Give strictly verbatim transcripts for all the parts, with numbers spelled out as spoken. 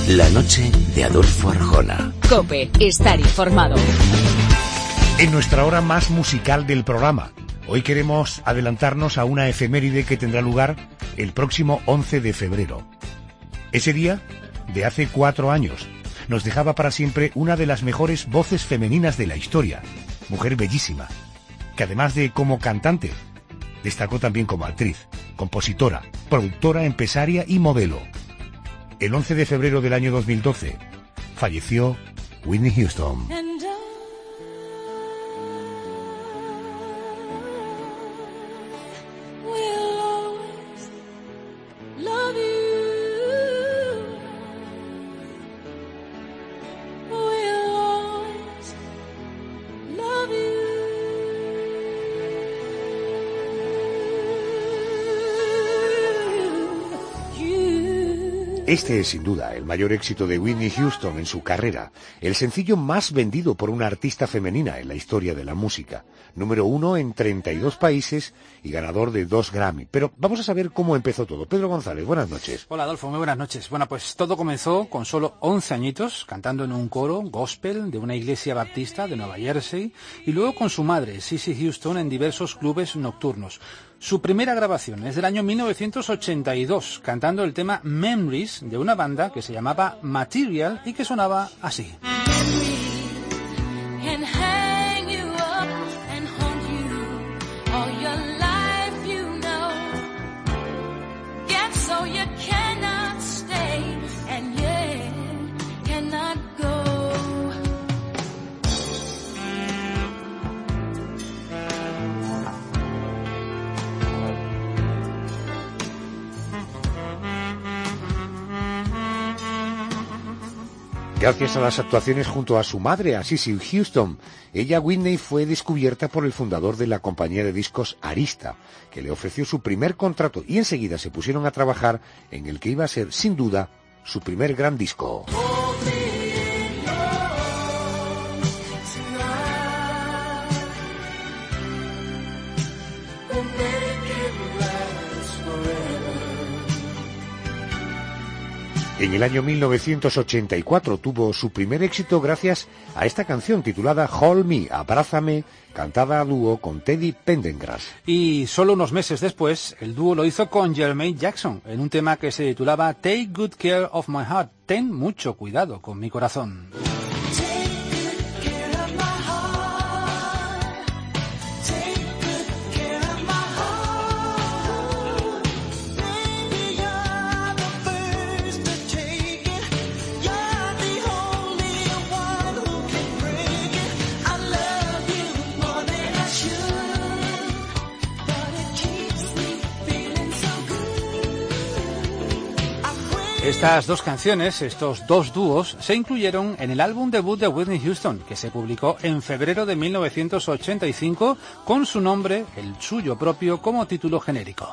La noche de Adolfo Arjona. COPE, estar informado. En nuestra hora más musical del programa, hoy queremos adelantarnos a una efeméride que tendrá lugar el próximo once de febrero. Ese día, de hace cuatro años, nos dejaba para siempre una de las mejores voces femeninas de la historia, mujer bellísima, que además de como cantante, destacó también como actriz, compositora, productora, empresaria y modelo. El once de febrero del año dos mil doce, falleció Whitney Houston. Este es sin duda el mayor éxito de Whitney Houston en su carrera, el sencillo más vendido por una artista femenina en la historia de la música, número uno en treinta y dos países y ganador de dos Grammy. Pero vamos a saber cómo empezó todo. Pedro González, buenas noches. Hola Adolfo, muy buenas noches. Bueno, pues todo comenzó con solo once añitos, cantando en un coro gospel de una iglesia baptista de Nueva Jersey, y luego con su madre, Cissy Houston, en diversos clubes nocturnos. Su primera grabación es del año mil novecientos ochenta y dos, cantando el tema Memories de una banda que se llamaba Material y que sonaba así. Gracias a las actuaciones junto a su madre, a Cissy Houston, ella, Whitney, fue descubierta por el fundador de la compañía de discos Arista, que le ofreció su primer contrato y enseguida se pusieron a trabajar en el que iba a ser, sin duda, su primer gran disco. En el año mil novecientos ochenta y cuatro tuvo su primer éxito gracias a esta canción titulada Hold Me, Abrázame, cantada a dúo con Teddy Pendergrass. Y solo unos meses después, el dúo lo hizo con Jermaine Jackson, en un tema que se titulaba Take Good Care of My Heart, ten mucho cuidado con mi corazón. Estas dos canciones, estos dos dúos, se incluyeron en el álbum debut de Whitney Houston, que se publicó en febrero de mil novecientos ochenta y cinco, con su nombre, el suyo propio, como título genérico.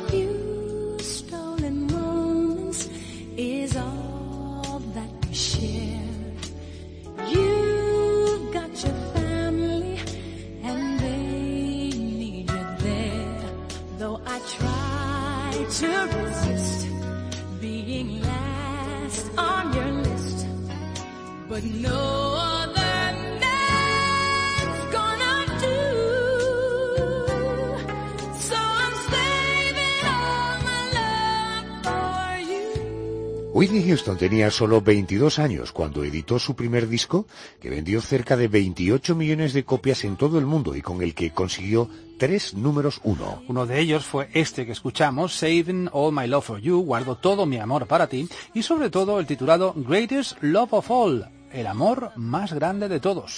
On your list, but no other man's gonna do. So I'm saving all my love for you. Whitney Houston tenía solo veintidós años cuando editó su primer disco, que vendió cerca de veintiocho millones de copias en todo el mundo y con el que consiguió tres números uno. Uno de ellos fue este que escuchamos, Saving All My Love For You, guardo todo mi amor para ti, y sobre todo el titulado Greatest Love of All, el amor más grande de todos.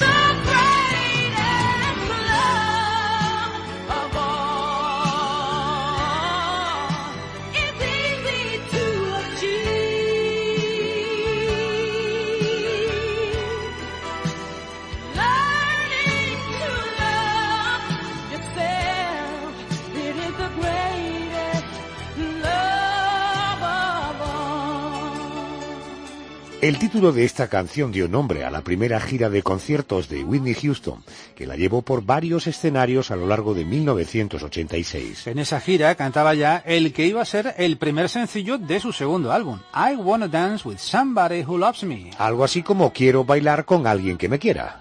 El título de esta canción dio nombre a la primera gira de conciertos de Whitney Houston, que la llevó por varios escenarios a lo largo de mil novecientos ochenta y seis. En esa gira cantaba ya el que iba a ser el primer sencillo de su segundo álbum, I Wanna Dance With Somebody Who Loves Me. Algo así como Quiero bailar con alguien que me quiera.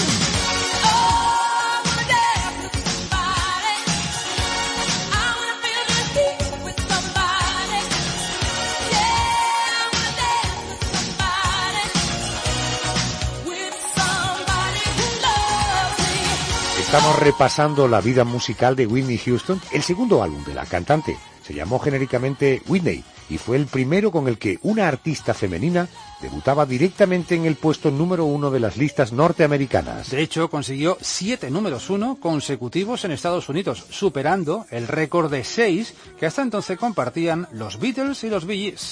Estamos repasando la vida musical de Whitney Houston. El segundo álbum de la cantante se llamó genéricamente Whitney y fue el primero con el que una artista femenina debutaba directamente en el puesto número uno de las listas norteamericanas. De hecho, consiguió siete números uno consecutivos en Estados Unidos, superando el récord de seis que hasta entonces compartían los Beatles y los Bee Gees.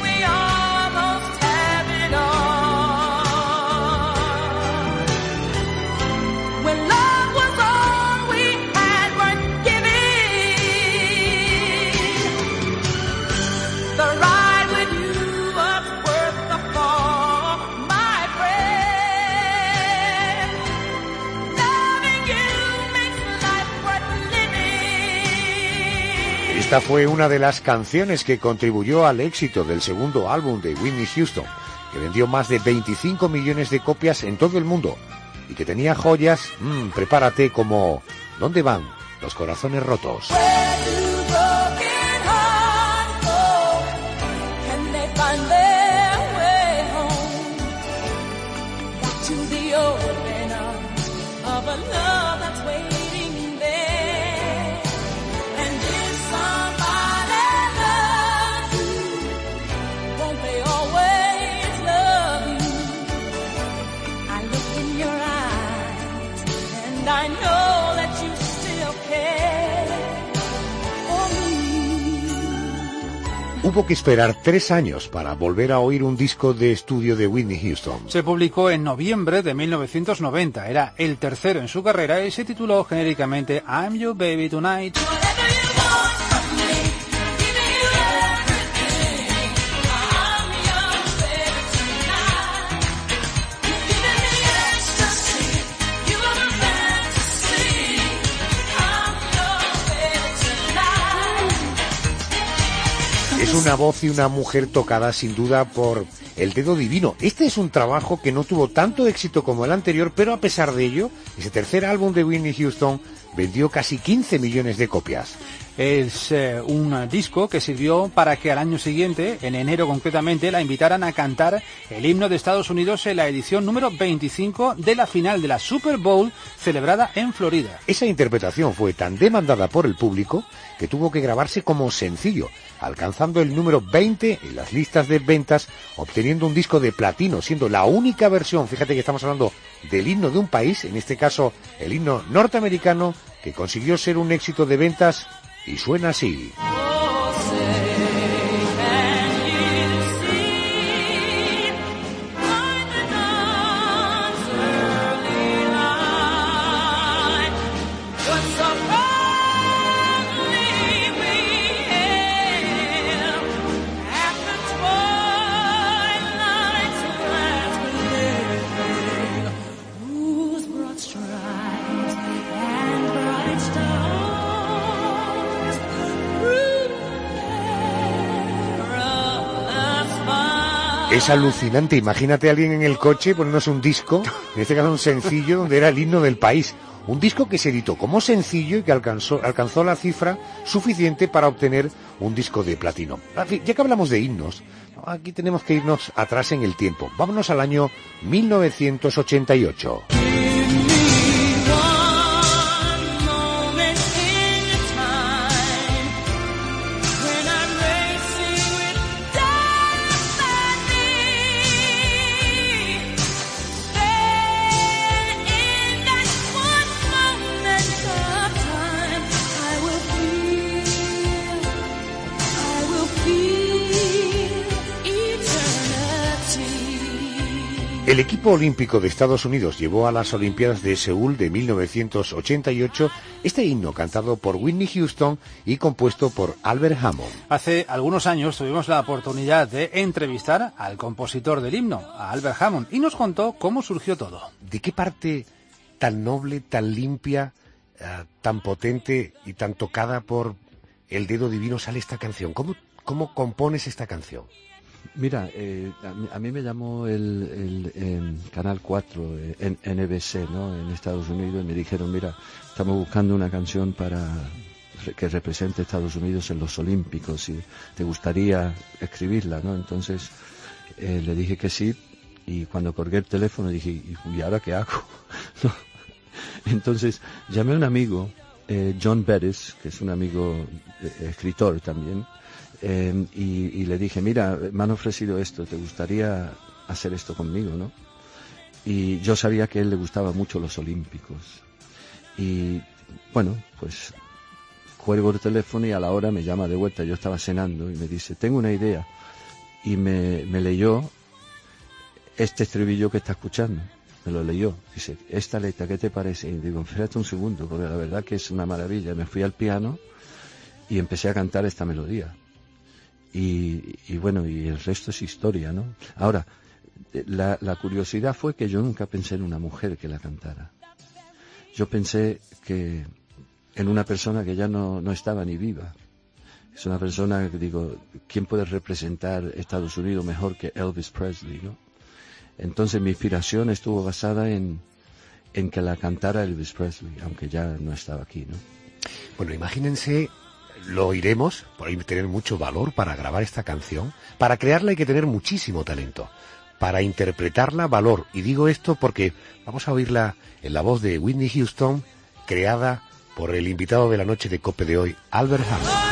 Esta fue una de las canciones que contribuyó al éxito del segundo álbum de Whitney Houston, que vendió más de veinticinco millones de copias en todo el mundo y que tenía joyas, mmm, prepárate, como ¿Dónde van los corazones rotos? Hubo que esperar tres años para volver a oír un disco de estudio de Whitney Houston. Se publicó en noviembre de mil novecientos noventa, era el tercero en su carrera y se tituló genéricamente I'm Your Baby Tonight. Es una voz y una mujer tocada sin duda por el dedo divino. Este es un trabajo que no tuvo tanto éxito como el anterior, pero a pesar de ello, ese tercer álbum de Whitney Houston vendió casi quince millones de copias. Es eh, un disco que sirvió para que al año siguiente, en enero concretamente, la invitaran a cantar el himno de Estados Unidos en la edición número veinticinco de la final de la Super Bowl celebrada en Florida. Esa interpretación fue tan demandada por el público que tuvo que grabarse como sencillo, alcanzando el número veinte en las listas de ventas, obteniendo un disco de platino, siendo la única versión, fíjate que estamos hablando del himno de un país, en este caso el himno norteamericano, que consiguió ser un éxito de ventas. Y suena así. Es alucinante, imagínate a alguien en el coche poniéndose un disco, en este caso un sencillo, donde era el himno del país. Un disco que se editó como sencillo y que alcanzó, alcanzó la cifra suficiente para obtener un disco de platino. Ya que hablamos de himnos, aquí tenemos que irnos atrás en el tiempo. Vámonos al año mil novecientos ochenta y ocho. El equipo olímpico de Estados Unidos llevó a las Olimpiadas de Seúl de mil novecientos ochenta y ocho este himno cantado por Whitney Houston y compuesto por Albert Hammond. Hace algunos años tuvimos la oportunidad de entrevistar al compositor del himno, a Albert Hammond, y nos contó cómo surgió todo. ¿De qué parte tan noble, tan limpia, uh, tan potente y tan tocada por el dedo divino sale esta canción? ¿Cómo, cómo compones esta canción? Mira, eh, a, mí, a mí me llamó el, el eh, Canal cuatro, eh, N B C, ¿no?, en Estados Unidos, y me dijeron, mira, estamos buscando una canción para que represente a Estados Unidos en los Olímpicos, y te gustaría escribirla, ¿no? Entonces eh, le dije que sí, y cuando colgué el teléfono dije, ¿y ahora qué hago? ¿No? Entonces llamé a un amigo, eh, John Bettis, que es un amigo eh, escritor también, Eh, y, y le dije, mira, me han ofrecido esto, ¿te gustaría hacer esto conmigo, no? Y yo sabía que a él le gustaban mucho los Olímpicos. Y bueno, pues cuelgo el teléfono y a la hora me llama de vuelta. Yo estaba cenando y me dice, tengo una idea. Y me, me leyó este estribillo que está escuchando. Me lo leyó. Dice, esta letra, ¿qué te parece? Y digo, espérate un segundo, porque la verdad que es una maravilla. Me fui al piano y empecé a cantar esta melodía. Y, y bueno, y el resto es historia, ¿no? Ahora, la, la curiosidad fue que yo nunca pensé en una mujer que la cantara. Yo pensé que en una persona que ya no, no estaba ni viva. Es una persona que digo, ¿quién puede representar Estados Unidos mejor que Elvis Presley, no? Entonces mi inspiración estuvo basada en, en que la cantara Elvis Presley, aunque ya no estaba aquí, ¿no? Bueno, imagínense... Lo oiremos, por ahí tener mucho valor para grabar esta canción. Para crearla hay que tener muchísimo talento. Para interpretarla, valor. Y digo esto porque vamos a oírla en la voz de Whitney Houston, creada por el invitado de la noche de COPE de hoy, Albert Hammond.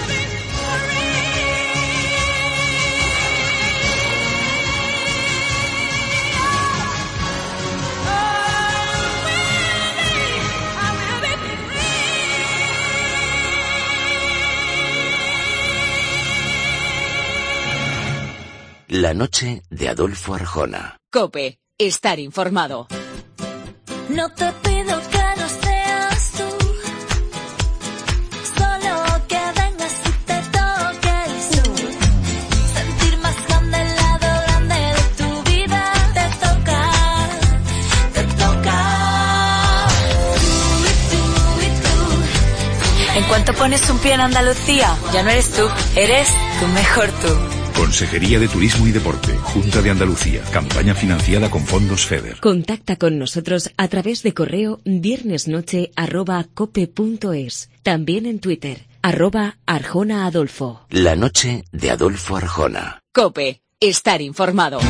La noche de Adolfo Arjona. COPE, estar informado. No te pido que no seas tú, solo que vengas y te toques tú. Sentir más grande el lado grande de tu vida. Te toca, te toca. Tú y tú y tú. En cuanto pones un pie en Andalucía, ya no eres tú, eres tu mejor tú. Consejería de Turismo y Deporte, Junta de Andalucía, campaña financiada con fondos FEDER. Contacta con nosotros a través de correo viernesnoche arroba cope punto es. También en Twitter, arroba Arjona Adolfo. La noche de Adolfo Arjona. COPE, estar informado.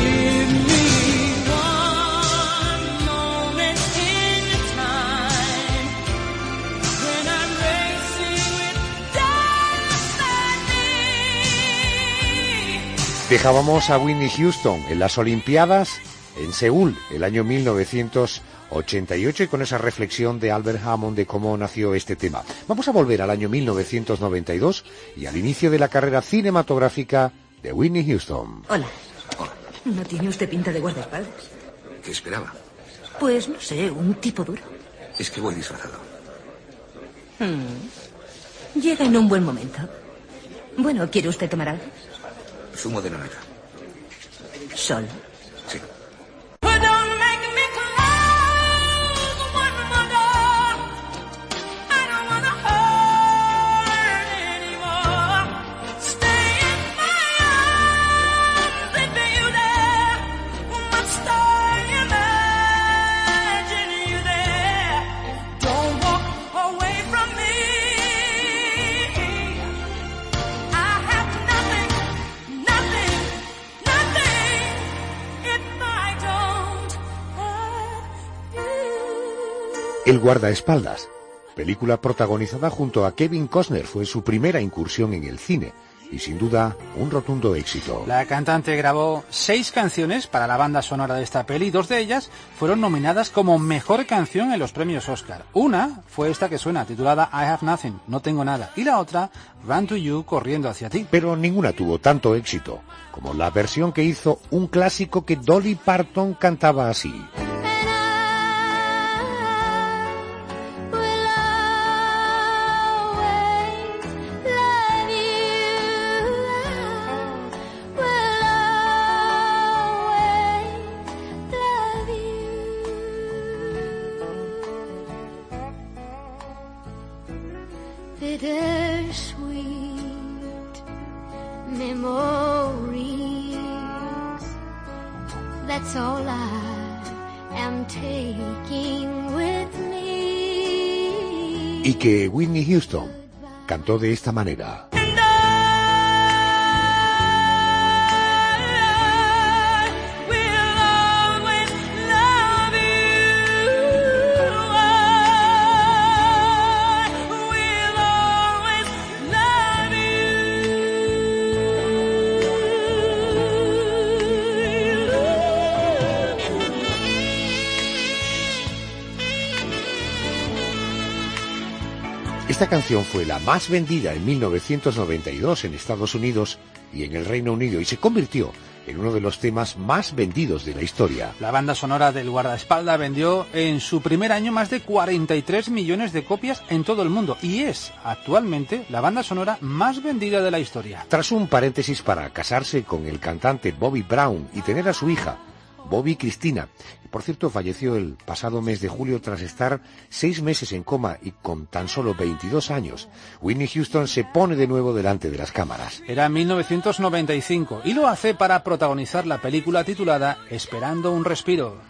Dejábamos a Whitney Houston en las Olimpiadas en Seúl, el año mil novecientos ochenta y ocho, y con esa reflexión de Albert Hammond de cómo nació este tema. Vamos a volver al año mil novecientos noventa y dos y al inicio de la carrera cinematográfica de Whitney Houston. Hola. ¿No tiene usted pinta de guardaespaldas? ¿Qué esperaba? Pues no sé, un tipo duro. Es que voy disfrazado. Hmm. Llega en un buen momento. Bueno, ¿quiere usted tomar algo? Zumo de naranja. ¿Sol? Sí. El guardaespaldas, película protagonizada junto a Kevin Costner, fue su primera incursión en el cine. y sin duda un rotundo éxito. La cantante grabó seis canciones para la banda sonora de esta peli y dos de ellas fueron nominadas como mejor canción en los premios Oscar. Una fue esta que suena, titulada I Have Nothing, No Tengo Nada, y la otra, Run to You, Corriendo hacia ti. Pero ninguna tuvo tanto éxito como la versión que hizo un clásico que Dolly Parton cantaba así. That's all I am taking with me. Y que Whitney Houston cantó de esta manera. Esta canción fue la más vendida en mil novecientos noventa y dos en Estados Unidos y en el Reino Unido y se convirtió en uno de los temas más vendidos de la historia. La banda sonora del guardaespaldas vendió en su primer año más de cuarenta y tres millones de copias en todo el mundo y es actualmente la banda sonora más vendida de la historia. Tras un paréntesis para casarse con el cantante Bobby Brown y tener a su hija, Bobby Cristina, que por cierto falleció el pasado mes de julio tras estar seis meses en coma y con tan solo veintidós años, Whitney Houston se pone de nuevo delante de las cámaras. Era mil novecientos noventa y cinco y lo hace para protagonizar la película titulada Esperando un respiro.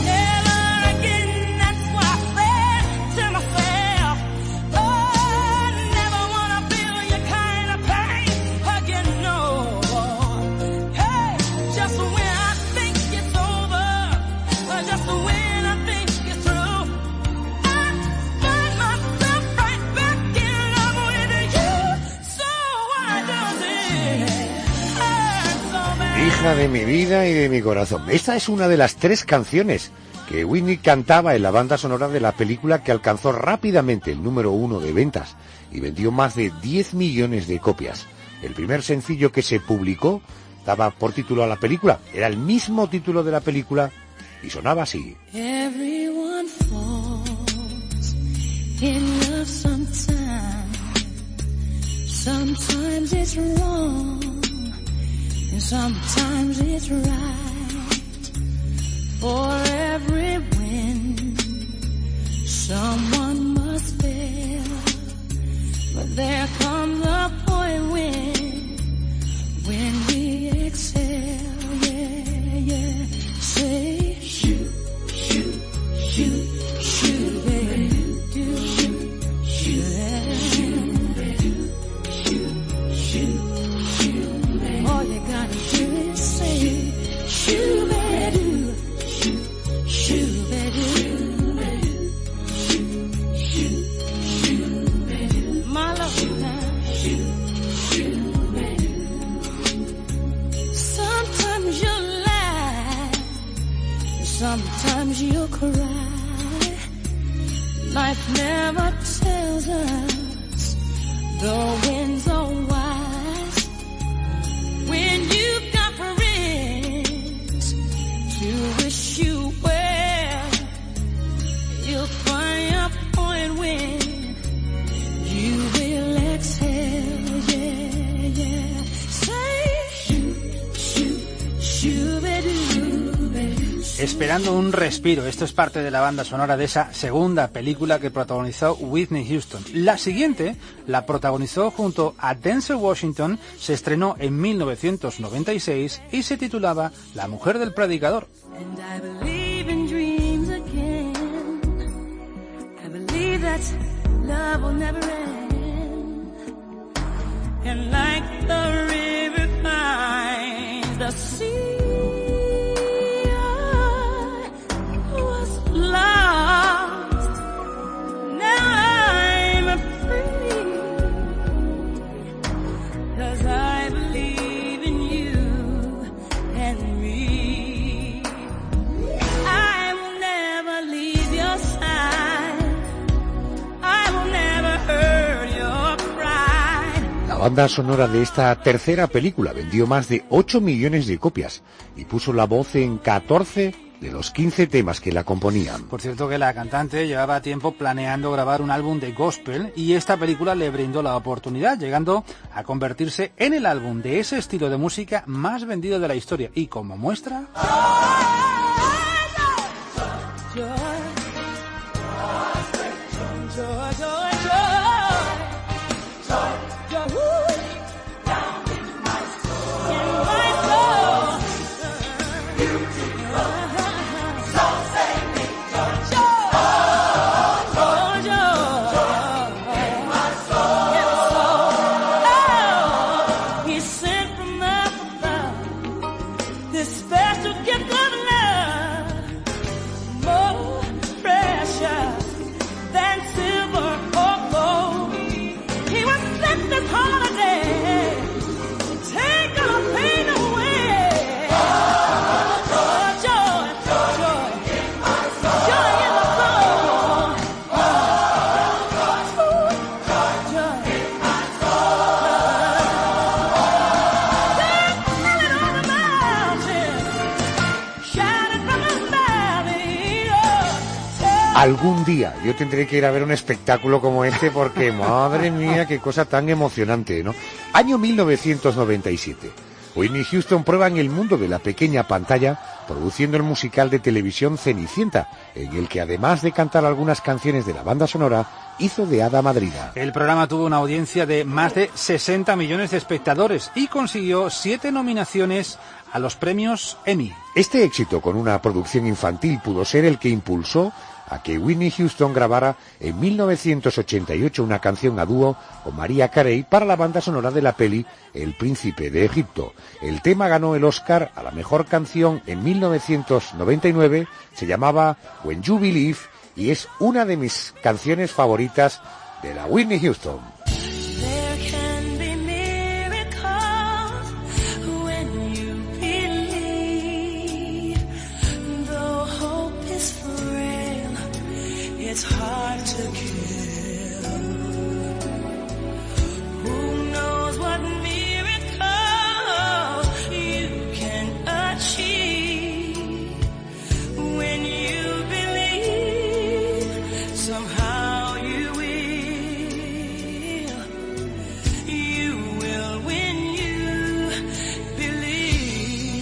Hija de mi vida y de mi corazón. Esta es una de las tres canciones que Whitney cantaba en la banda sonora de la película que alcanzó rápidamente el número uno de ventas y vendió más de diez millones de copias. El primer sencillo que se publicó daba por título a la película, era el mismo título de la película y sonaba así. Everyone falls in love sometimes. Sometimes it's wrong. And sometimes it's right. For every win, someone must fail. But there comes a point when, when we excel, yeah, yeah. Say, shoot, shoot, shoot, shoot, baby. Do, shoot, shoot, shoot, shoot. All you gotta do is say, shoo-ba-doo, shoo-ba-doo, shoo-ba-doo, my love now. Sometimes you lie, sometimes you cry. Life never tells us the winds are wise. When you've got friends to wish you well, you'll find a point when you will exhale, yeah, yeah. Say, shoot, shoot, shoot-a-doo, baby. Esperando un respiro. Esto es parte de la banda sonora de esa segunda película que protagonizó Whitney Houston. La siguiente la protagonizó junto a Denzel Washington, se estrenó en mil novecientos noventa y seis y se titulaba La mujer del predicador. And I believe in dreams again. I believe that love will never end. And like the river finds the sea, lost, now I'm free, 'cause I banda sonora de esta tercera película vendió más de ocho millones de copias y puso la voz en catorce de los quince temas que la componían. Por cierto que la cantante llevaba tiempo planeando grabar un álbum de gospel y esta película le brindó la oportunidad, llegando a convertirse en el álbum de ese estilo de música más vendido de la historia. Y como muestra... Algún día yo tendré que ir a ver un espectáculo como este porque, madre mía, qué cosa tan emocionante, ¿no? Año mil novecientos noventa y siete. Whitney Houston prueba en el mundo de la pequeña pantalla produciendo el musical de televisión Cenicienta, en el que además de cantar algunas canciones de la banda sonora, hizo de hada madrina. El programa tuvo una audiencia de más de sesenta millones de espectadores y consiguió siete nominaciones a los premios Emmy. Este éxito con una producción infantil pudo ser el que impulsó a que Whitney Houston grabara en mil novecientos ochenta y ocho una canción a dúo con Mariah Carey para la banda sonora de la peli El Príncipe de Egipto. El tema ganó el Oscar a la mejor canción en mil novecientos noventa y nueve, se llamaba When You Believe y es una de mis canciones favoritas de la Whitney Houston. It's hard to kill. Who knows what miracle you can achieve when you believe. Somehow you will. You will when you believe.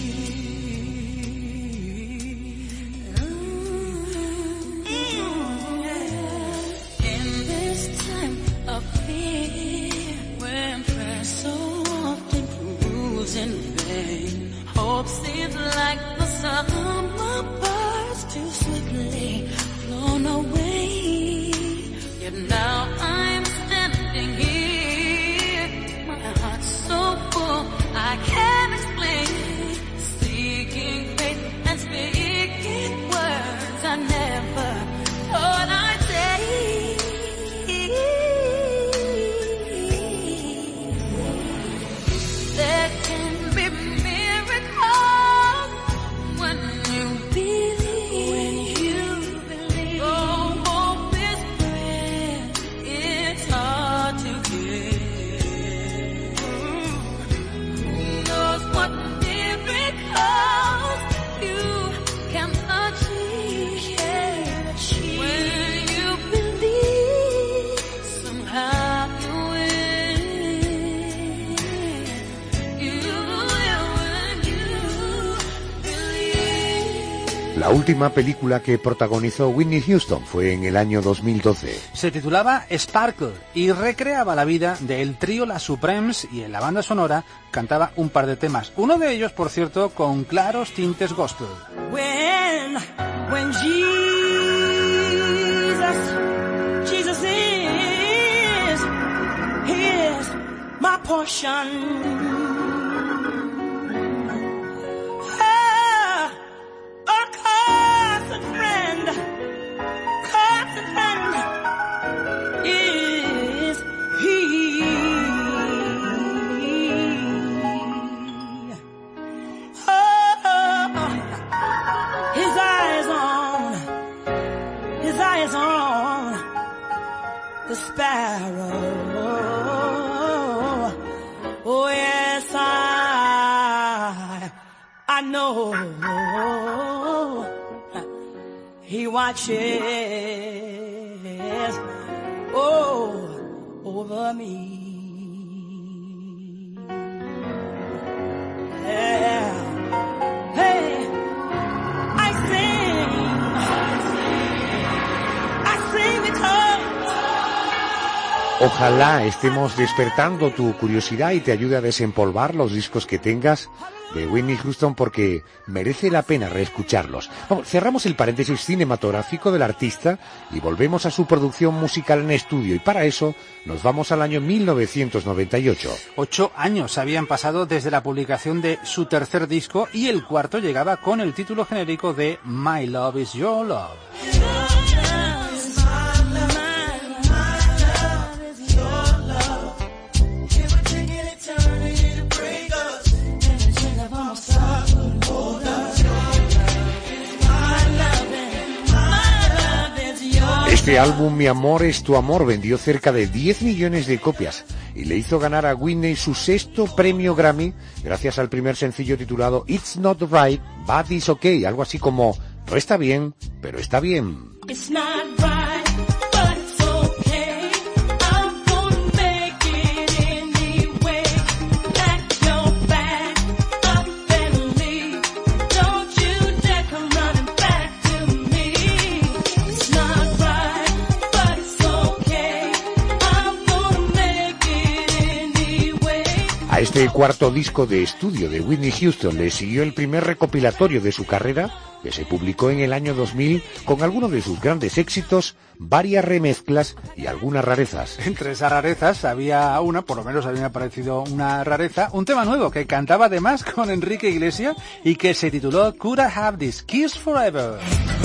Of fear, when prayer so often proves in vain, hope seems like the summer birds too swiftly flown away. Yet now I'm standing here, my heart's so full I can't explain, seeking faith and speaking words I never thought I'd say. There can be miracles when you believe. When you believe. Oh, hope is bread. It's hard to get. Who knows what miracles you can achieve. Can achieve. When you believe, somehow you La última película que protagonizó Whitney Houston fue en el año dos mil doce. Se titulaba Sparkle y recreaba la vida del trío Las Supremes y en la banda sonora cantaba un par de temas. Uno de ellos, por cierto, con claros tintes gospel. When, when Jesus, Jesus is, He is my portion. Friend, constant friend is He. Oh, His eyes on, His eyes on the sparrow, know He watches oh over me. Yeah. Hey, I sing, I sing because Ojalá estemos despertando tu curiosidad y te ayude a desempolvar los discos que tengas de Whitney Houston, porque merece la pena reescucharlos. Vamos, cerramos el paréntesis cinematográfico del artista y volvemos a su producción musical en estudio, y para eso nos vamos al año mil novecientos noventa y ocho. Ocho años habían pasado desde la publicación de su tercer disco y el cuarto llegaba con el título genérico de My Love Is Your Love. Este álbum, Mi Amor es Tu Amor, vendió cerca de diez millones de copias y le hizo ganar a Whitney su sexto premio Grammy gracias al primer sencillo titulado It's Not Right, But It's Okay, algo así como no está bien, pero está bien. It's not right, but it's okay. I'm gonna make it anyway. Back your back up and leave. Don't you dare come running back to me. It's not right, but it's okay. I'm gonna make it anyway. A este cuarto disco de estudio de Whitney Houston le siguió el primer recopilatorio de su carrera, que se publicó en el año dos mil con algunos de sus grandes éxitos, varias remezclas y algunas rarezas. Entre esas rarezas había una, por lo menos a mí me ha parecido una rareza, un tema nuevo que cantaba además con Enrique Iglesias y que se tituló Could I Have This Kiss Forever.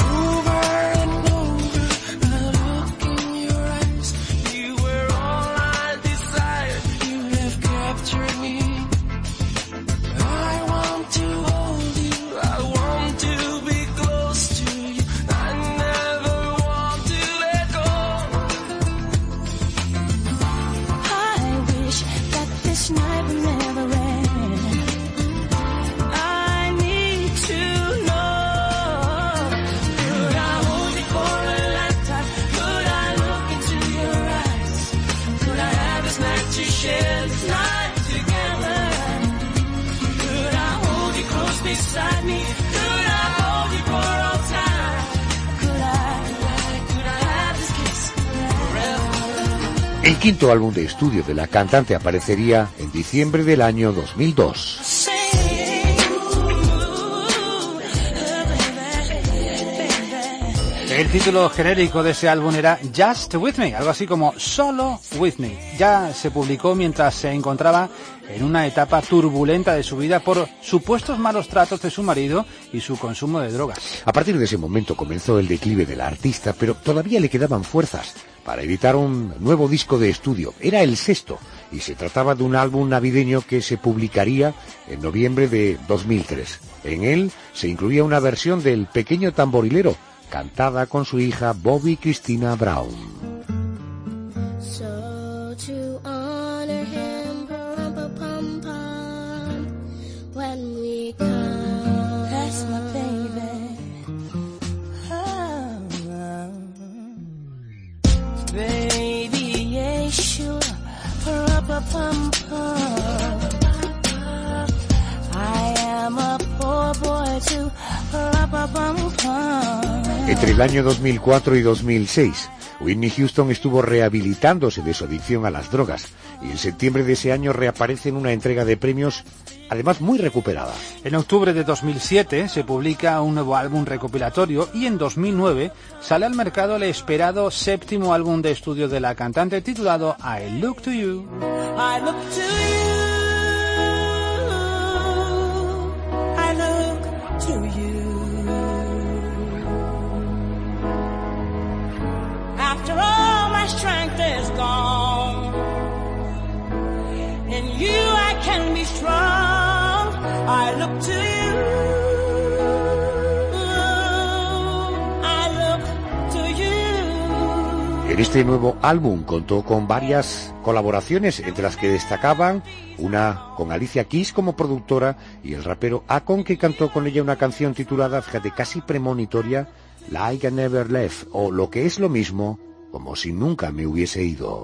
El quinto álbum de estudio de la cantante aparecería en diciembre del año dos mil dos. El título genérico de ese álbum era Just With Me, algo así como Solo With Me. Ya se publicó mientras se encontraba en una etapa turbulenta de su vida por supuestos malos tratos de su marido y su consumo de drogas. A partir de ese momento comenzó el declive de la artista, pero todavía le quedaban fuerzas para editar un nuevo disco de estudio. Era el sexto y se trataba de un álbum navideño que se publicaría en noviembre de dos mil tres. En él se incluía una versión del Pequeño Tamborilero, cantada con su hija Bobby Christina Brown. So to honor him, pa-rum-pa-pum-pum, when we come, that's my baby. Oh, baby, yeah, sure, pa-rum-pa-pum-pum. I am a poor boy too, pa-rum-pa-pum-pum. Entre el año dos mil cuatro y dos mil seis, Whitney Houston estuvo rehabilitándose de su adicción a las drogas y en septiembre de ese año reaparece en una entrega de premios, además muy recuperada. En octubre de dos mil siete se publica un nuevo álbum recopilatorio y en dos mil nueve sale al mercado el esperado séptimo álbum de estudio de la cantante titulado I Look to You. I look to you. I look to you. After all my strength is gone, in you I can be strong. I look to you. I look to you. En En este nuevo álbum contó con varias colaboraciones, entre las que destacaban una con Alicia Keys como productora y el rapero Akon, que cantó con ella una canción titulada, fíjate, casi premonitoria, Like I Never Left, o lo que es lo mismo, como si nunca me hubiese ido.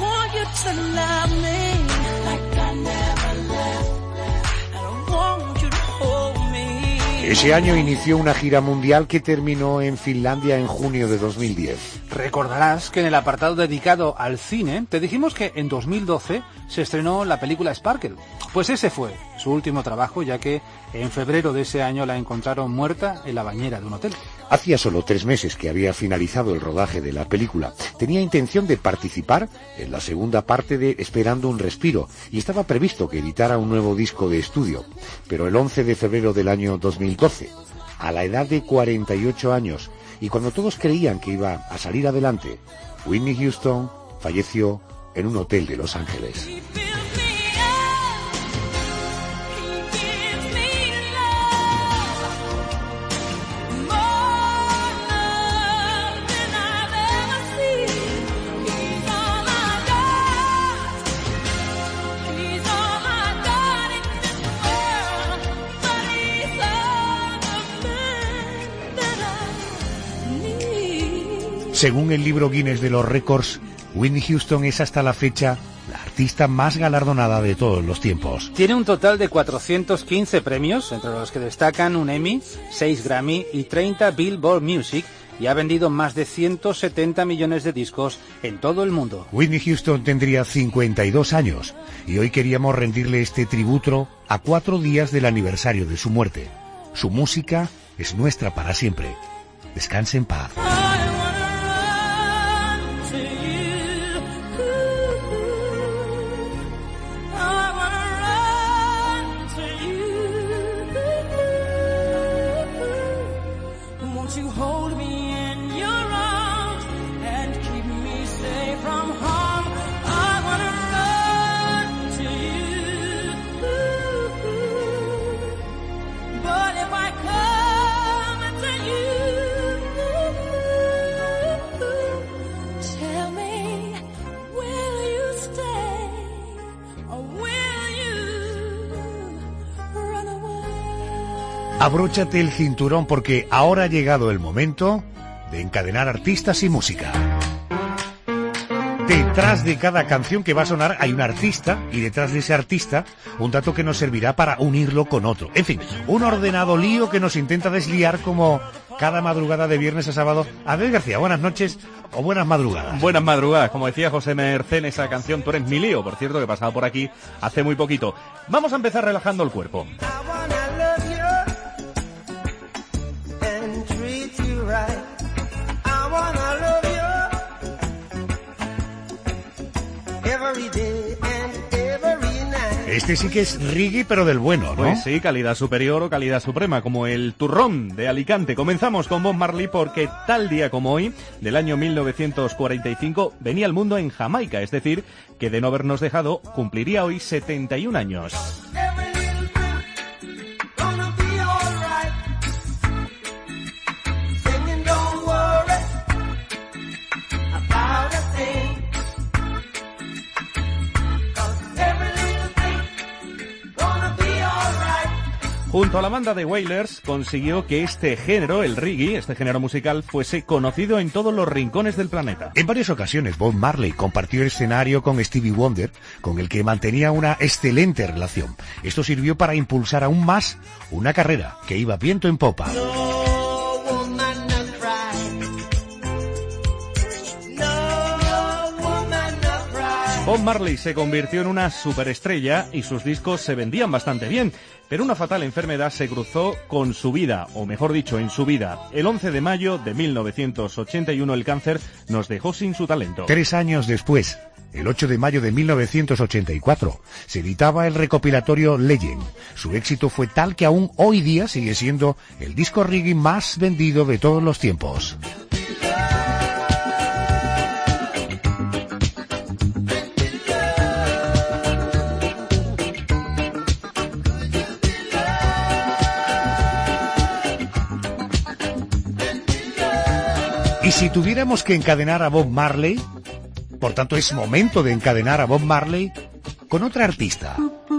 Ese año inició una gira mundial que terminó en Finlandia en junio de dos mil diez. Recordarás que en el apartado dedicado al cine te dijimos que en dos mil doce se estrenó la película Sparkle. Pues ese fue su último trabajo, ya que en febrero de ese año la encontraron muerta en la bañera de un hotel. Hacía solo tres meses que había finalizado el rodaje de la película. Tenía intención de participar en la segunda parte de Esperando un respiro y estaba previsto que editara un nuevo disco de estudio. Pero el once de febrero del año dos mil doce, a la edad de cuarenta y ocho años, y cuando todos creían que iba a salir adelante, Whitney Houston falleció en un hotel de Los Ángeles. Según el libro Guinness de los récords, Whitney Houston es hasta la fecha la artista más galardonada de todos los tiempos. Tiene un total de cuatrocientos quince premios, entre los que destacan un Emmy, seis Grammy y treinta Billboard Music, y ha vendido más de ciento setenta millones de discos en todo el mundo. Whitney Houston tendría cincuenta y dos años y hoy queríamos rendirle este tributo a cuatro días del aniversario de su muerte. Su música es nuestra para siempre. Descanse en paz. Abróchate el cinturón porque ahora ha llegado el momento de encadenar artistas y música. Detrás de cada canción que va a sonar hay un artista y detrás de ese artista un dato que nos servirá para unirlo con otro. En fin, un ordenado lío que nos intenta desliar como cada madrugada de viernes a sábado. Abel García, buenas noches o buenas madrugadas. Buenas madrugadas, como decía José Mercé en esa canción, tú eres mi lío, por cierto, que pasaba por aquí hace muy poquito. Vamos a empezar relajando el cuerpo. Este sí que es reggae, pero del bueno, ¿no? Pues sí, calidad superior o calidad suprema, como el turrón de Alicante. Comenzamos con Bob Marley porque tal día como hoy, del año mil novecientos cuarenta y cinco, venía al mundo en Jamaica, es decir, que de no habernos dejado, cumpliría hoy setenta y un años. Junto a la banda de Wailers consiguió que este género, el reggae, este género musical, fuese conocido en todos los rincones del planeta. En varias ocasiones Bob Marley compartió escenario con Stevie Wonder, con el que mantenía una excelente relación. Esto sirvió para impulsar aún más una carrera que iba viento en popa. Bob Marley se convirtió en una superestrella y sus discos se vendían bastante bien, pero una fatal enfermedad se cruzó con su vida, o mejor dicho, en su vida. El once de mayo de mil novecientos ochenta y uno el cáncer nos dejó sin su talento. Tres años después, el ocho de mayo de mil novecientos ochenta y cuatro, se editaba el recopilatorio Legend. Su éxito fue tal que aún hoy día sigue siendo el disco reggae más vendido de todos los tiempos. Y si tuviéramos que encadenar a Bob Marley, por tanto es momento de encadenar a Bob Marley con otra artista.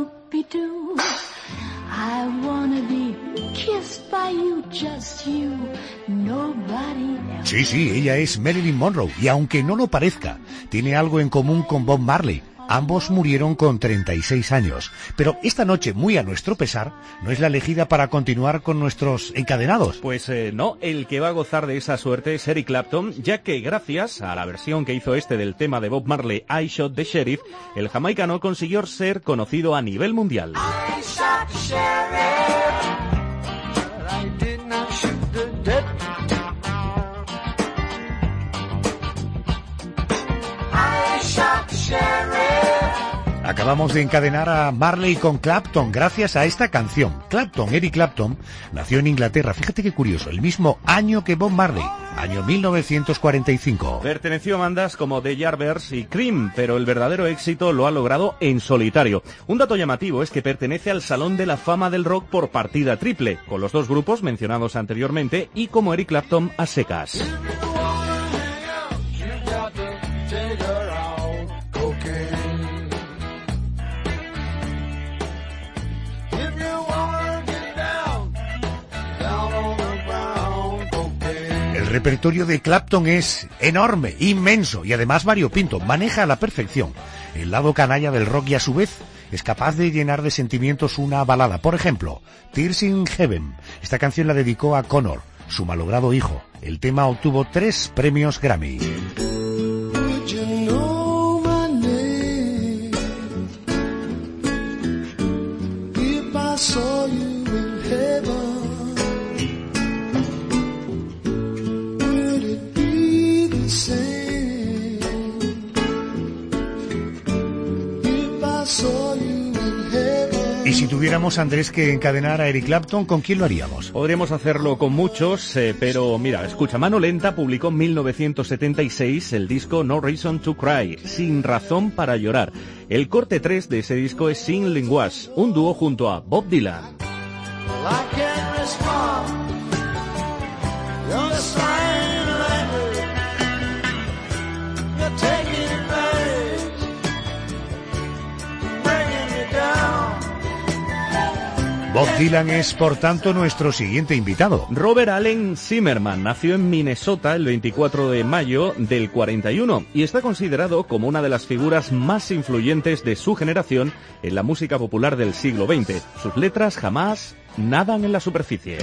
I wanna be kissed by you, just you, nobody else. Sí, sí, ella es Marilyn Monroe, y aunque no lo parezca, tiene algo en común con Bob Marley. Ambos murieron con treinta y seis años. Pero esta noche, muy a nuestro pesar, no es la elegida para continuar con nuestros encadenados. Pues eh, no, el que va a gozar de esa suerte es Eric Clapton, ya que gracias a la versión que hizo este del tema de Bob Marley, I Shot the Sheriff, el jamaicano consiguió ser conocido a nivel mundial. I shot the sheriff, but I did not shoot the dead. I shot the sheriff. Acabamos de encadenar a Marley con Clapton gracias a esta canción. Clapton, Eric Clapton, nació en Inglaterra. Fíjate qué curioso, el mismo año que Bob Marley, año mil novecientos cuarenta y cinco. Perteneció a bandas como The Yardbirds y Cream, pero el verdadero éxito lo ha logrado en solitario. Un dato llamativo es que pertenece al Salón de la Fama del Rock por partida triple, con los dos grupos mencionados anteriormente y como Eric Clapton a secas. El repertorio de Clapton es enorme, inmenso y además variopinto. Maneja a la perfección el lado canalla del rock y a su vez es capaz de llenar de sentimientos una balada. Por ejemplo, Tears in Heaven. Esta canción la dedicó a Connor, su malogrado hijo. El tema obtuvo tres premios Grammy. Y si tuviéramos, Andrés, que encadenar a Eric Clapton, ¿con quién lo haríamos? Podríamos hacerlo con muchos, eh, pero mira, escucha, Mano Lenta publicó en mil novecientos setenta y seis el disco No Reason to Cry, Sin Razón para Llorar. El corte tres de ese disco es Sin Linguas, un dúo junto a Bob Dylan. Bob Dylan es, por tanto, nuestro siguiente invitado. Robert Allen Zimmerman nació en Minnesota el veinticuatro de mayo del cuarenta y uno y está considerado como una de las figuras más influyentes de su generación en la música popular del siglo veinte. Sus letras jamás nadan en la superficie.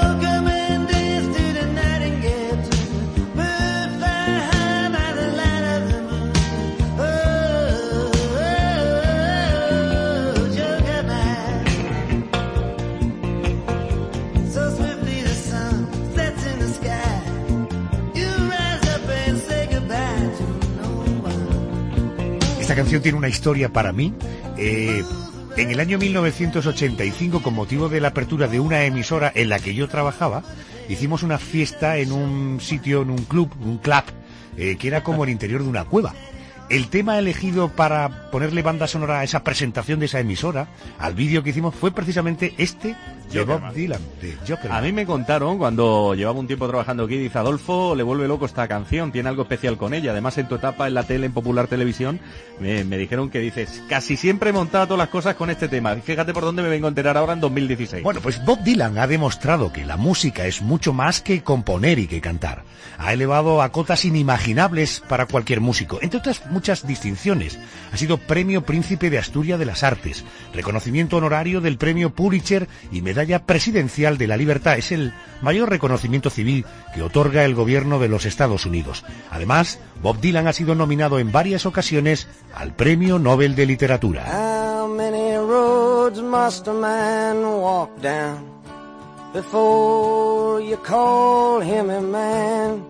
Esta canción tiene una historia para mí. Eh, en el año mil novecientos ochenta y cinco, con motivo de la apertura de una emisora en la que yo trabajaba, hicimos una fiesta en un sitio, en un club, un club, eh, que era como el interior de una cueva. El tema elegido para ponerle banda sonora a esa presentación de esa emisora, al vídeo que hicimos, fue precisamente este de Bob Dylan, de Jokerman. A mí me contaron, cuando llevaba un tiempo trabajando aquí, dice, Adolfo, le vuelve loco esta canción, tiene algo especial con ella. Además, en tu etapa en la tele, en Popular Televisión, me, me dijeron que dices, casi siempre he montado todas las cosas con este tema. Fíjate por dónde me vengo a enterar ahora en dos mil dieciséis. Bueno, pues Bob Dylan ha demostrado que la música es mucho más que componer y que cantar. Ha elevado a cotas inimaginables para cualquier músico, entre otras muchas distinciones. Ha sido Premio Príncipe de Asturias de las Artes, reconocimiento honorario del Premio Pulitzer y Medalla Presidencial de la Libertad. Es el mayor reconocimiento civil que otorga el gobierno de los Estados Unidos. Además, Bob Dylan ha sido nominado en varias ocasiones al Premio Nobel de Literatura. How many roads must a man walk down before you call him a man?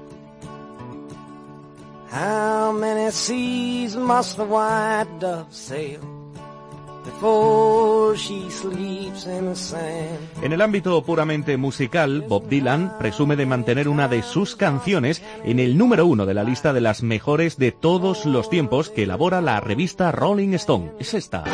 How many seas must the white dove sail before she sleeps in the sand? En el ámbito puramente musical, Bob Dylan presume de mantener una de sus canciones en el número uno de la lista de las mejores de todos los tiempos que elabora la revista Rolling Stone. Es esta.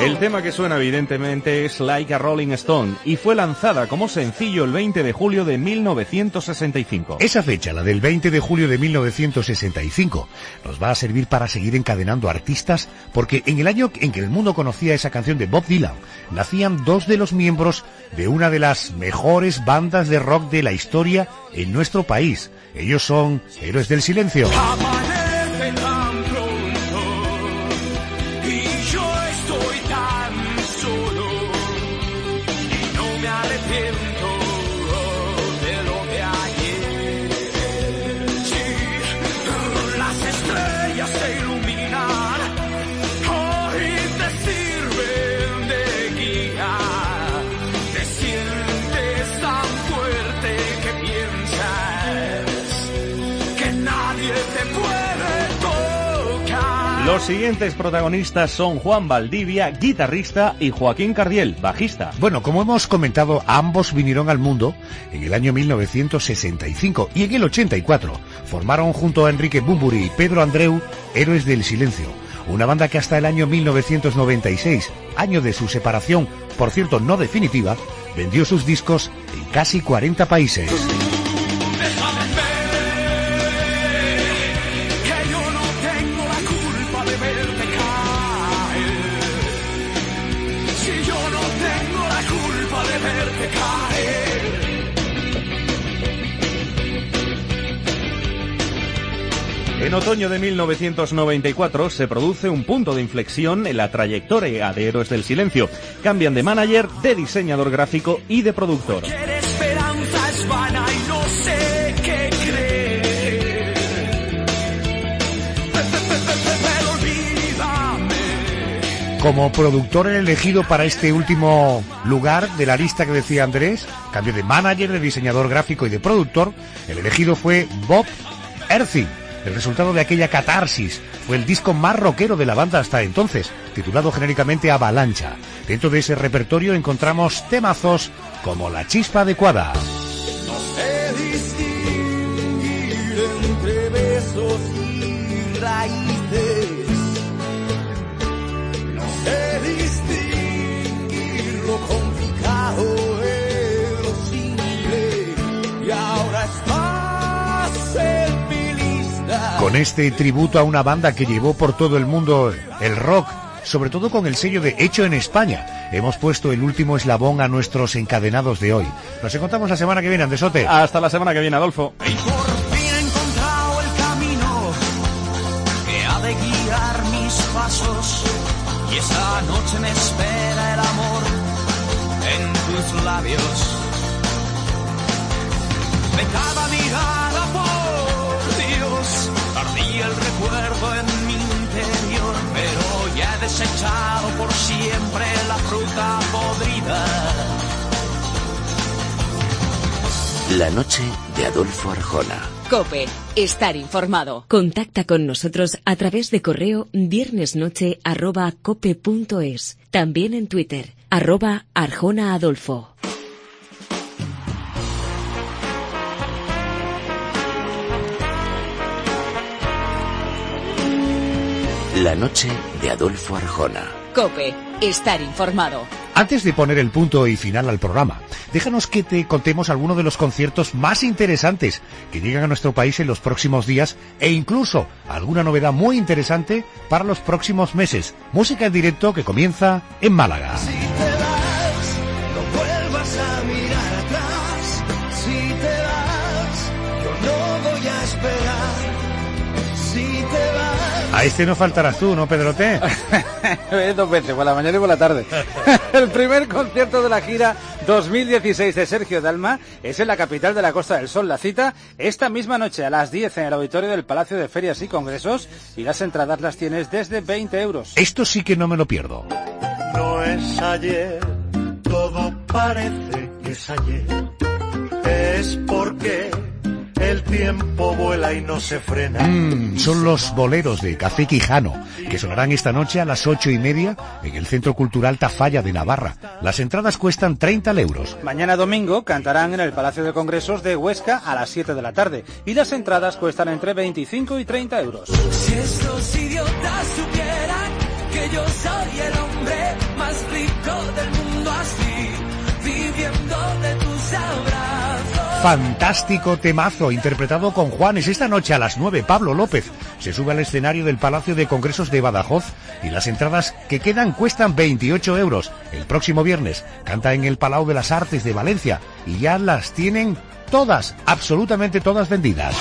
El tema que suena evidentemente es Like a Rolling Stone y fue lanzada como sencillo el veinte de julio de mil novecientos sesenta y cinco. Esa fecha, la del veinte de julio de mil novecientos sesenta y cinco, nos va a servir para seguir encadenando artistas, porque en el año en que el mundo conocía esa canción de Bob Dylan, nacían dos de los miembros de una de las mejores bandas de rock de la historia en nuestro país. Ellos son Héroes del Silencio. Amanece tan pronto y yo estoy tan solo y no me arrepiento de lo de ayer. Sí, las estrellas se iluminan, hoy te sirven de guía. Te sientes tan fuerte que piensas que nadie te puede tocar. Los siguientes protagonistas son Juan Valdivia, guitarrista, y Joaquín Cardiel, bajista. Bueno, como hemos comentado, ambos vinieron al mundo en el año mil novecientos sesenta y cinco y en el ochenta y cuatro formaron junto a Enrique Bunbury y Pedro Andreu Héroes del Silencio, una banda que hasta el año mil novecientos noventa y seis, año de su separación, por cierto no definitiva, vendió sus discos en casi cuarenta países. En otoño de mil novecientos noventa y cuatro se produce un punto de inflexión en la trayectoria de Héroes del Silencio. Cambian de manager, de diseñador gráfico y de productor. Esperanza es vana y no sé qué creer. Pero olvídame. Como productor el elegido para este último lugar de la lista que decía Andrés, cambio de manager, de diseñador gráfico y de productor, el elegido fue Bob Erthing. El resultado de aquella catarsis fue el disco más rockero de la banda hasta entonces, titulado genéricamente Avalancha. Dentro de ese repertorio encontramos temazos como La Chispa Adecuada. No sé distinguir entre besos y raíces. No sé distinguir lo complicado de lo simple. Y ahora estás en mi lista. Con este tributo a una banda que llevó por todo el mundo el rock, sobre todo con el sello de Hecho en España, hemos puesto el último eslabón a nuestros encadenados de hoy. Nos encontramos la semana que viene, Andesote. Hasta la semana que viene, Adolfo. Y por fin he encontrado el camino que ha de guiar mis pasos. Y esta noche me espera el amor en tus labios. De cada mirada, por Dios, ardía el recuerdo en mi interior, pero ya he desechado por siempre la fruta podrida. La noche de Adolfo Arjona. COPE. Estar informado. Contacta con nosotros a través de correo viernesnoche arroba cope punto es. También en Twitter, arroba Arjona Adolfo. La noche de Adolfo Arjona. COPE. Estar informado. Antes de poner el punto y final al programa, déjanos que te contemos algunos de los conciertos más interesantes que llegan a nuestro país en los próximos días e incluso alguna novedad muy interesante para los próximos meses. Música en directo que comienza en Málaga. Si te vas, no vuelvas a mirar atrás. Si te vas, yo no voy a esperar. Si te vas. A este no faltarás tú, ¿no, Pedrote? Dos veces, por la mañana y por la tarde. El primer concierto de la gira dos mil dieciséis de Sergio Dalma es en la capital de la Costa del Sol. La cita esta misma noche a las diez en el auditorio del Palacio de Ferias y Congresos, y las entradas las tienes desde veinte euros. Esto sí que no me lo pierdo. No es ayer, todo parece que es ayer. Es porque el tiempo vuela y no se frena. Mm, son los boleros de Café Quijano, que sonarán esta noche a las ocho y media en el Centro Cultural Tafalla de Navarra. Las entradas cuestan treinta euros. Mañana domingo cantarán en el Palacio de Congresos de Huesca a las siete de la tarde, y las entradas cuestan entre veinticinco y treinta euros. Si estos idiotas supieran que yo soy el hombre Fantástico temazo interpretado con Juanes. Esta noche a las nueve Pablo López se sube al escenario del Palacio de Congresos de Badajoz y las entradas que quedan cuestan veintiocho euros. El próximo viernes canta en el Palau de las Artes de Valencia y ya las tienen todas, absolutamente todas vendidas.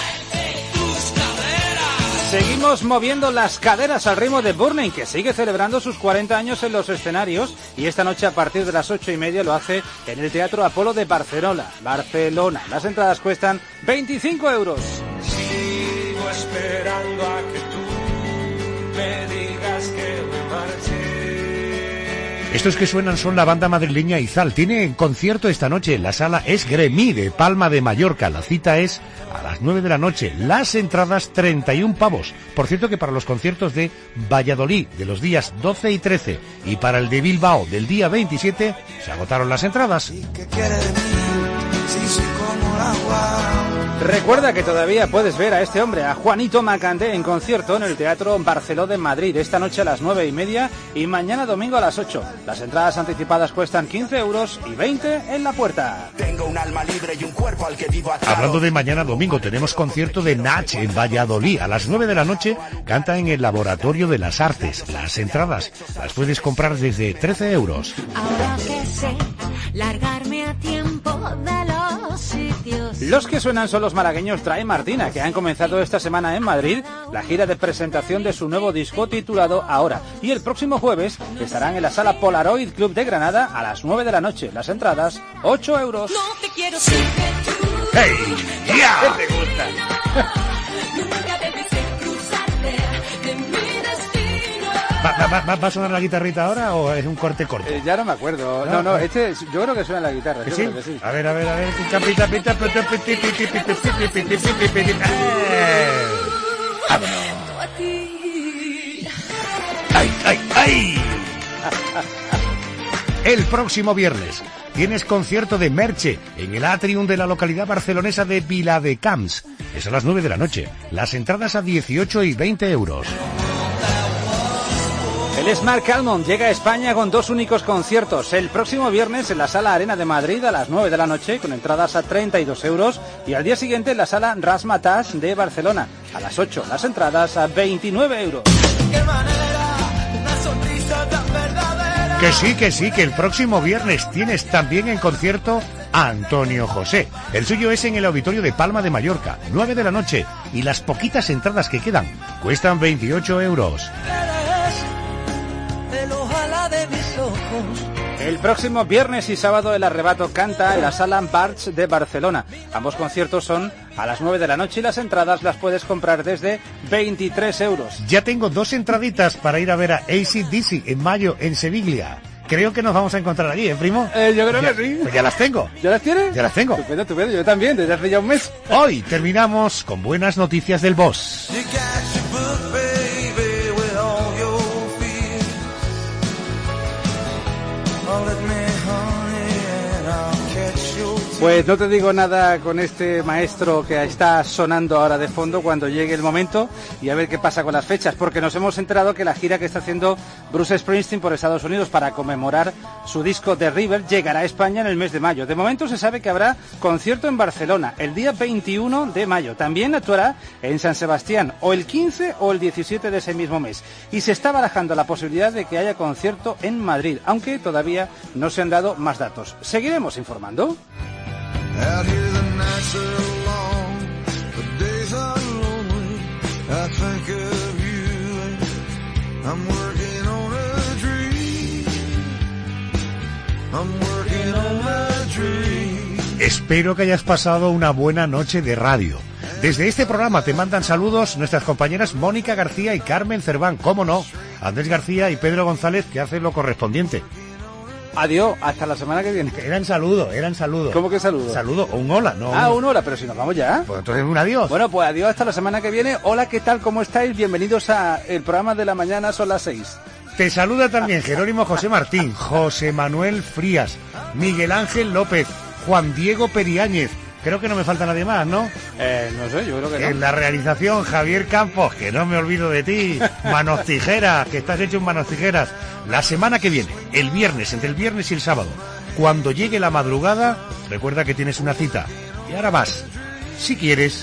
Seguimos moviendo las caderas al ritmo de Burning, que sigue celebrando sus cuarenta años en los escenarios y esta noche a partir de las ocho y media lo hace en el Teatro Apolo de Barcelona. Barcelona. Las entradas cuestan veinticinco euros. Sigo esperando a que tú me digas que me marche. Estos que suenan son la banda madrileña Izal. Tiene concierto esta noche en la sala Esgremí de Palma de Mallorca. La cita es a las nueve de la noche. Las entradas treinta y un pavos. Por cierto que para los conciertos de Valladolid de los días doce y trece y para el de Bilbao del día veintisiete se agotaron las entradas. ¿Qué quiere de mí? Si soy como el agua. Recuerda que todavía puedes ver a este hombre, a Juanito Macandé, en concierto en el Teatro Barceló de Madrid, esta noche a las nueve y media y mañana domingo a las ocho. Las entradas anticipadas cuestan quince euros y veinte en la puerta. Tengo un alma libre y un cuerpo al que vivo atado. Hablando de mañana domingo, tenemos concierto de Nach en Valladolid. A las nueve de la noche canta en el Laboratorio de las Artes. Las entradas las puedes comprar desde trece euros. Ahora que sé largarme a tiempo de los sitios. Los que suenan son los malagueños Trae Martina, que han comenzado esta semana en Madrid la gira de presentación de su nuevo disco titulado Ahora. Y el próximo jueves estarán en la sala Polaroid Club de Granada a las nueve de la noche. Las entradas, ocho euros. No te quiero sin que tú. ¡Hey! ¡Ya! ¿Qué te gusta? Nunca debiste cruzarte de mi destino. ¿Va, va, va, ¿Va a sonar la guitarrita ahora o es un corte corto? Eh, ya no me acuerdo. No, no, este es- yo creo que suena la guitarra. ¿Que yo sí? creo que sí. A ver, a ver, a ver. Capita, pita, pita, piti, piti, piti, piti, piti, piti, piti. ¡Eh! ¡Vámonos! A ti. ¡Ay, ay, ay! El próximo viernes tienes concierto de Merche en el atrium de la localidad barcelonesa de Viladecans. Es a las nueve de la noche. Las entradas a dieciocho y veinte euros. El Smart Calmon llega a España con dos únicos conciertos. El próximo viernes en la Sala Arena de Madrid a las nueve de la noche con entradas a treinta y dos euros y al día siguiente en la Sala Razzmatazz de Barcelona a las ocho. Las entradas a veintinueve euros. Qué manera, una sonrisa tan verdadera. Que sí, que sí, que el próximo viernes tienes también en concierto a Antonio José. El suyo es en el Auditorio de Palma de Mallorca, nueve de la noche, y las poquitas entradas que quedan cuestan veintiocho euros. El ojalá de mis ojos. El próximo viernes y sábado el Arrebato canta en la Sala Barts de Barcelona. Ambos conciertos son a las nueve de la noche y las entradas las puedes comprar desde veintitrés euros. Ya tengo dos entraditas para ir a ver a A C D C en mayo en Sevilla. Creo que nos vamos a encontrar allí, ¿eh, primo? Eh, yo creo Ya- que sí. Pues ya las tengo. ¿Ya las tienes? Ya las tengo. Estupendo, estupendo. Yo también, desde hace ya un mes. Hoy terminamos con buenas noticias del boss. You got your book, baby, with all your fears. Oh, let me, honey, and I'll catch your tears. Pues no te digo nada con este maestro que está sonando ahora de fondo cuando llegue el momento y a ver qué pasa con las fechas, porque nos hemos enterado que la gira que está haciendo Bruce Springsteen por Estados Unidos para conmemorar su disco The River llegará a España en el mes de mayo. De momento se sabe que habrá concierto en Barcelona el día veintiuno de mayo. También actuará en San Sebastián o el quince o el diecisiete de ese mismo mes. Y se está barajando la posibilidad de que haya concierto en Madrid, aunque todavía no se han dado más datos. Seguiremos informando. Out here the nights are long, the days are lonely. I think of you. I'm working on a dream. I'm working on a dream. Espero que hayas pasado una buena noche de radio. Desde este programa te mandan saludos nuestras compañeras Mónica García y Carmen Cerván, cómo no, Andrés García y Pedro González, que hacen lo correspondiente. Adiós, hasta la semana que viene. Eran saludos, eran saludos. ¿Cómo que saludo? Saludo, o un hola, no. Ah, un hola, pero si nos vamos ya. Pues entonces un adiós. Bueno, pues adiós hasta la semana que viene. Hola, ¿qué tal? ¿Cómo estáis? Bienvenidos a el programa de la mañana, son las seis. Te saluda también Jerónimo José Martín, José Manuel Frías, Miguel Ángel López, Juan Diego Periáñez. Creo que no me falta nadie más, ¿no? Eh, no sé, yo creo que no. En la realización, Javier Campos, que no me olvido de ti. Manos tijeras, que estás hecho en manos tijeras. La semana que viene, el viernes, entre el viernes y el sábado, cuando llegue la madrugada, recuerda que tienes una cita Y ahora vas, si quieres,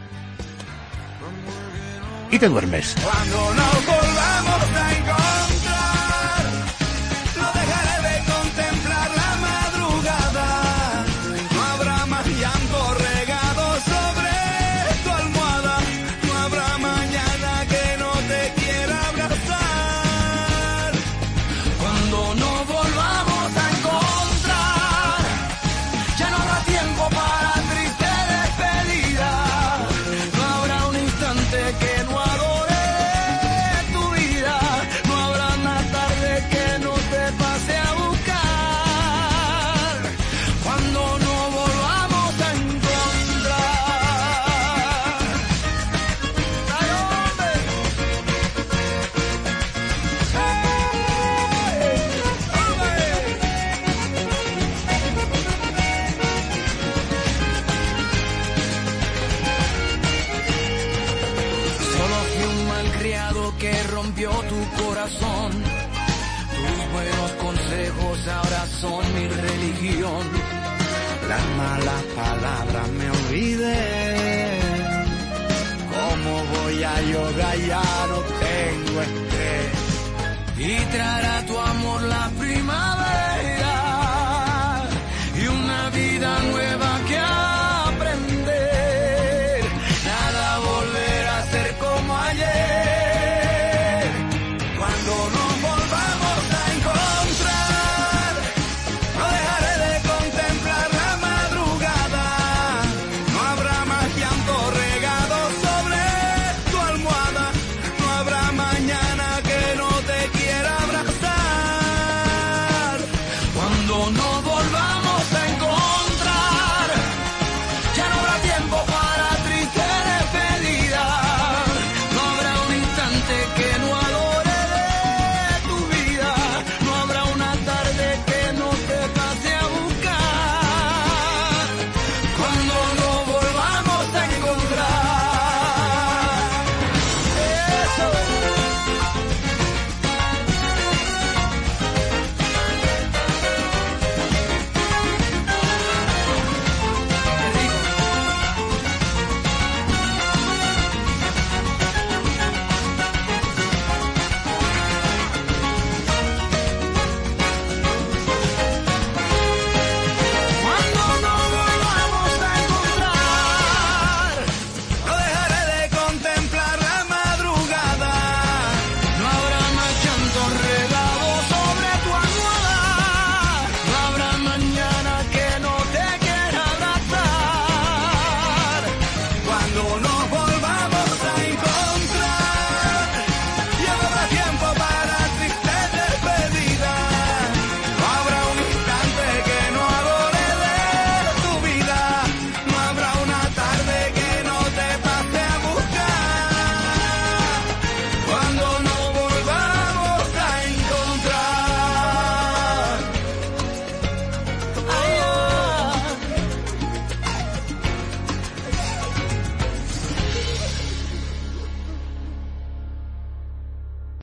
y te duermes. Cuando nos volvamos a encontrar, no dejaré de contemplar la madrugada. No habrá más llanto regado sobre tu almohada. No habrá mañana que no te quiera abrazar. Cuando nos volvamos a encontrar, ya no habrá tiempo para triste despedida. No habrá un instante que no adore tu vida. No habrá una tarde que no te pase a buscar. Cuando nos volvamos a encontrar. ¡Ay, hombre! Solo fui un malcriado que rompió tu corazón. Tus buenos consejos ahora son mi religión. Las malas palabras me olvidé. ¿Cómo voy a yoga? Ya no tengo estrés. Y traerá tu amor la primera.